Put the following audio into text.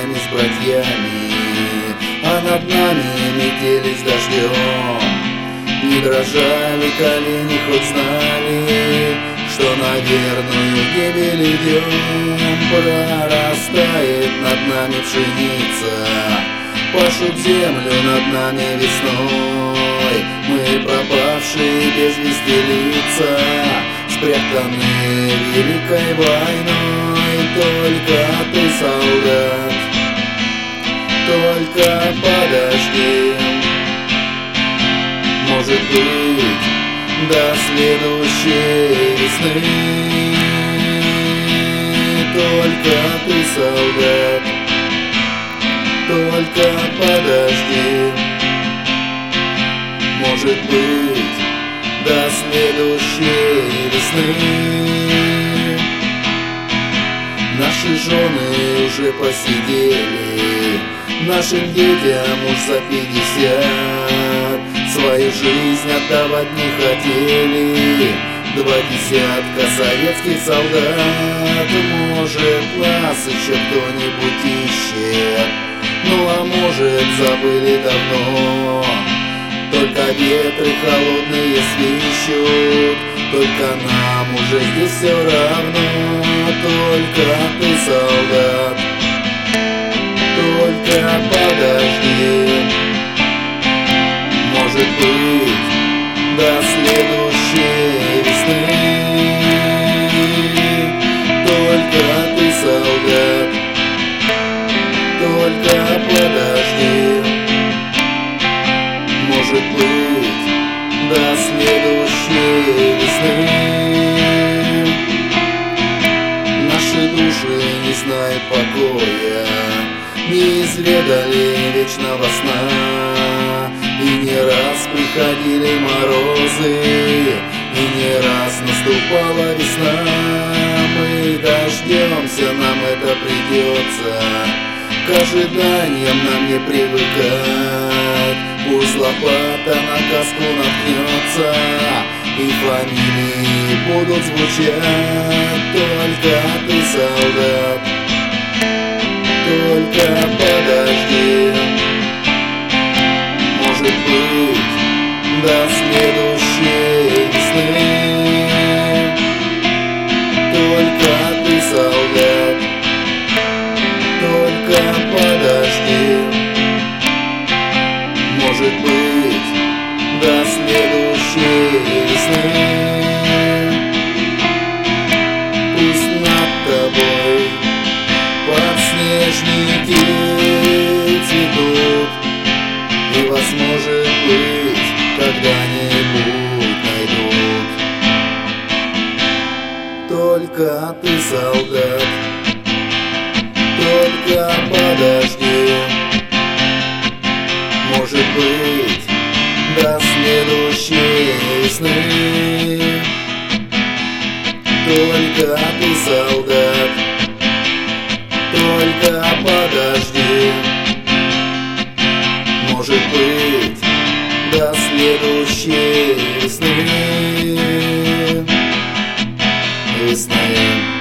друзьями, с братьями, а над нами метелись дождем. Не дрожали колени, хоть знали, что на верную гибель идем. Прорастает над нами пшеница, пашут землю над нами весной. Мы пропавшие без вести лица, спрятаны великой войной. Только ты, солдат, только подожди. Может быть, до следующей весны. Только ты, солдат, только подожди. Может быть, до следующей весны. Наши жены уже посидели, нашим детям уж за 50. Свою жизнь отдавать не хотели 2 десятка советских солдат. Может, нас еще кто-нибудь ищет, ну а может, забыли давно. Только ветры холодные свищут, только нам уже здесь все равно. Только ты, солдат, только подожди. Может быть, до следующей весны. Только ты, солдат, только подожди. Может быть, до следующей весны. Наши души не знают покоя, не изведали вечного сна. И не раз приходили морозы, и не раз наступала весна. Мы дождемся, нам это придется, к ожиданиям нам не привыкать. Пусть лопата на каску наткнется, и фамилии будут звучать. Только ты, солдат, только подожди. Может быть, до следующей весны. Только ты, солдат, только подожди. Может быть, до следующей весны. Пусть над тобой подснежники цветут, и вас, может быть, когда-нибудь найдут. Только ты, солдат, только подожди. Может быть, до следующей весны. Только ты, солдат, только подожди. Может быть, до следующей весны. Весны.